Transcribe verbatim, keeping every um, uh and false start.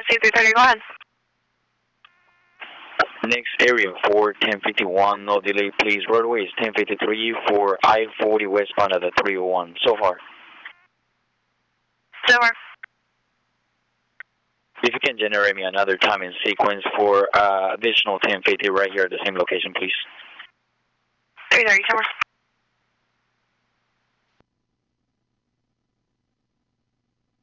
C three thirty, go ahead. Next area for ten fifty-one, no delay please. Roadway is ten fifty-three for I forty westbound at the three oh one. So far. So far. If you can generate me another time in sequence for uh, additional ten fifty right here at the same location, please. three thirty, so far.